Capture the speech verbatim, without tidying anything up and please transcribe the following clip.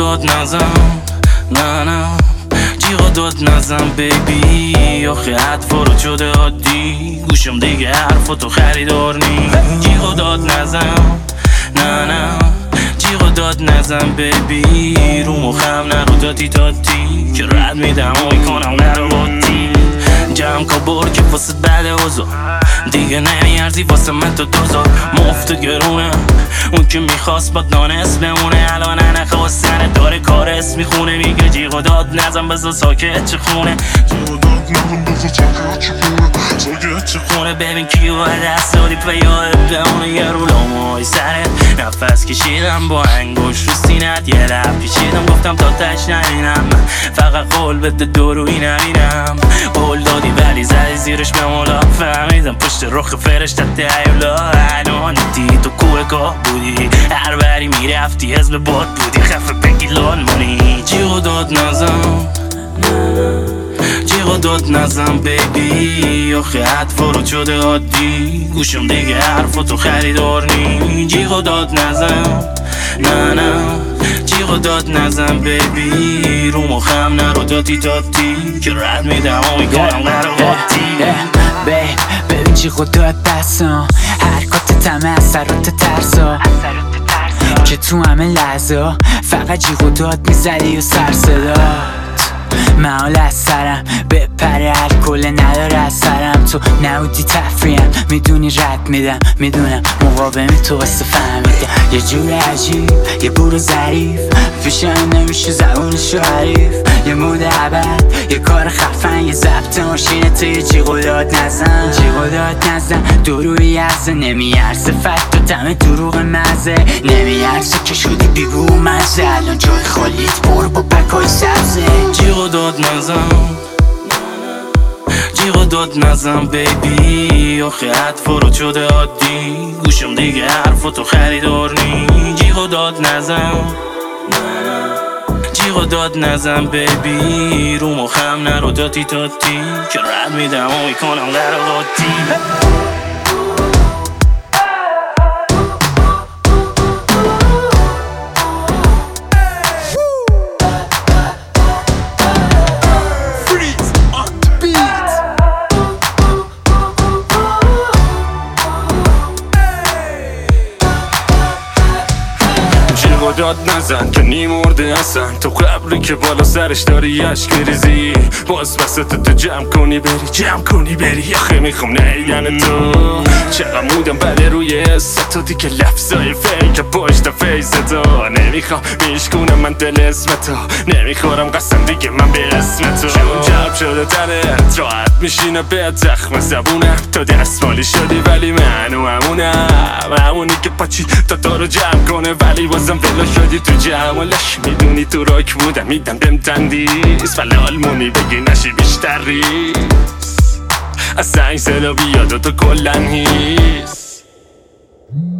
داد نزن، نه نه جیغ داد نزن بیبی، آخه حرفا شده عادی، گوشم دیگه حرفاتو خریدار نی. جیغ داد نزن، نه نه جیغ داد نزن بیبی، رو مخم نرو دادی دادی که رد میدم و میکنم نرو بادی. جمع که بر که واسه بعد اوزا دیگه نمیارزی واسه من تو دوزا. مفت گرونه اون که میخواست با دانست بمونه، الان نخواستنه داره کار اسم میخونه. میگه جیغ داد نزن بزا ساکت چه خونه، جیغ داد نزن بزا ساکت چه خونه، ساکت چه خونه. ببین کیو دست دادی پیاده بمونه، یه رو لامای سرت نفس کشیدم با انگوش رو سینت، یه لب کشیدم گفتم تا تش نبینم، فقط قول بده دو روی نبینم. قول دادی ولی زدی زیرش به مولا، فهمیدم پشت رخ فرشتت هیولا. الان دی تو کوه گاه بودی، هر بری میرفتی حزب باد بودی، خفه بگی لال مونی. جیغ داد نزن، جیغ داد نزن بیبی، آخه حرفا رو شده عادی، گوشم دیگه حرفاتو خریدار نی. جیغ داد نزن، نه نه جیغ داد نزن بیبی، رو مخم نرو دادی دادی که رد میدم و میکنم نرو بادی. ببین جیغ داد بسا، حرکات تمه اثرات ترسا که تو همه لحظه فقط جیغ داد میزدی و سر صدات. محال از سرم بپره، الکل نداره از سرم، تو نبودی تفریم میدونی رد میدم، میدونم مقاومی تو واسه فهمیدم. یه جور عجیب یه بور ظریف پیشم نمیشه زبونشو حریف، یه مود عبد یه کار خفن، یه ضبط ماشینت، یه جیغ داد نزن، جیغ داد نزن دروی عرضه، نمیارزه فکت و دم دروغ مزه، نمیارزه که شدی بیبو مزه، الان جای خالیت برو با بکای سبزه. جیغ داد نزن، جیغ داد نزن بیبی، آخه حرفا رو شده عادی، گوشم دیگه حرفاتو خریدار نی. جیغ داد نزن، جیغ داد نزن بیبی، رو مخم نرو دادی دادی که رد میدم و میکنم نرو بادی. جیغ داد نزن که نیمورده اصلا، تو قبری که بالا سرش داری عشق میریزی، باز وسط تو جمع کنی بری جمع کنی بری، آخه میخوام نیدن تو. چقدر مودم بده روی حس تو دیگه، لفظای فیک پشت فیس تو، نمیخوام میشکونم من دل اسم تو، نمیخورم قسم دیگه من به اسم تو. چون جرب شده تنت راحت میشینه به زخم زبونم، تو دستمالی شدی ولی منو همونم، همونی که پاچی تا تو رو جمع کنه ولی بازم دلا شدی تو جمالش. میدونی تو راک بودم میدم بهم تندیس، ولی آلمونی بگی نشی بیشتر ریس، از سنگ صدا بیاد و تو کلن هیس.